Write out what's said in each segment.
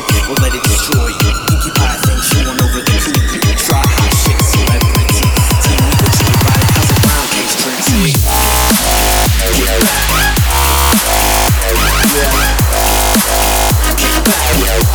or let it destroy you. Pinkie Pie things showing over the cougar. Try hot shit, celebrity. Tell me what you can ride, how's it round case Trixie? Get back. Yeah. Get back.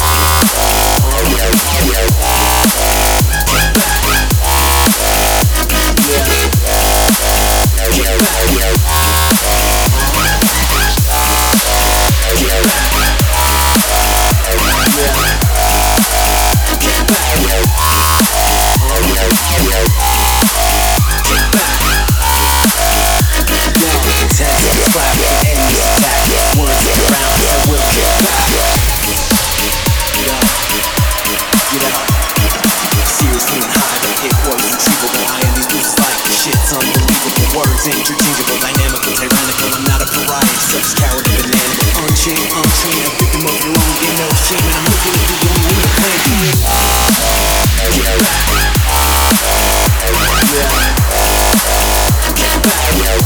Words interchangeable, dynamical, tyrannical. I'm not a pariah, such coward of an animal. Unchained, a victim of your own game, no shame. And I'm looking at the only way to plan for you. Get back. Yeah. Get back. Get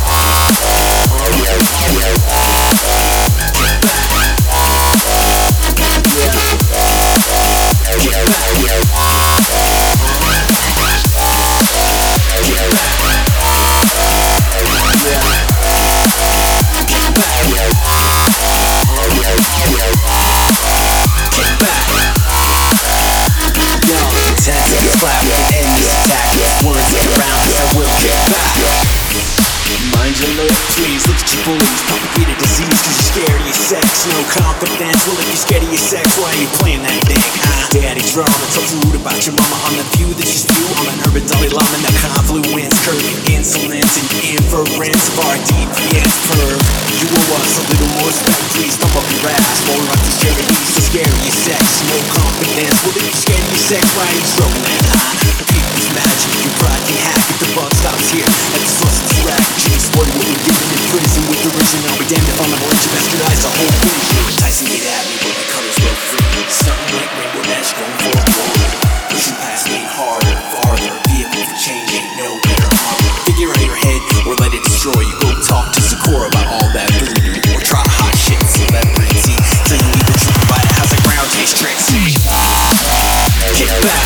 Please look at your bullies, propagated disease cause you're scared of your sex. No confidence, well if you're scared of your sex, why are you playing that dick, huh? Daddy drama, talk rude about your mama on the view that you spew. I'm an urban Dalai Lama, the confluence, curving insolence and inference of our DPS perv. You owe us a little more respect, please thump up your ass while we're out these charities. So scared of your sex, no confidence, well if you're scared of your sex, why are you stroking that, huh? People's magic, your pride can hack if the buck stops here. At the source of this rack, you exploiting what we're giving in prison with derision. I'll be damned if I'm gonna let you bastardize the whole thing. Tyson, get at me, but my colors go free. Something like Rainbow Dash going for a glory. Pushing past me harder, farther. Vehicle for change ain't no better harder. Figure out your head or let it destroy you. Go talk to Sakura about all that voodoo. Or try hot shit, celebrity. Tell you leave the truth about it, how's that ground taste Trixie? Get back.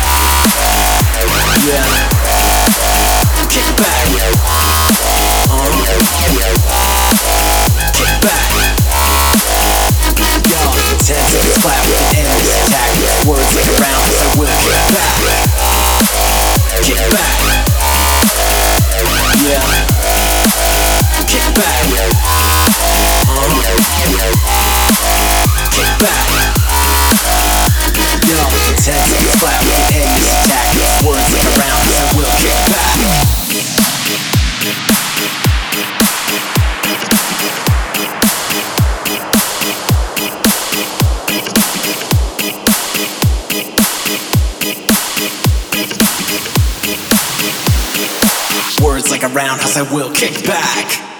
Yeah. Get back. Get back. Y'all pretend to be flat with an endless attack. Words like around as I will get back. Get back. Yeah. Get back. Get back. Y'all pretend to be flat with an endless attack. Words like around as I will get back. Words like a roundhouse, I will kick back.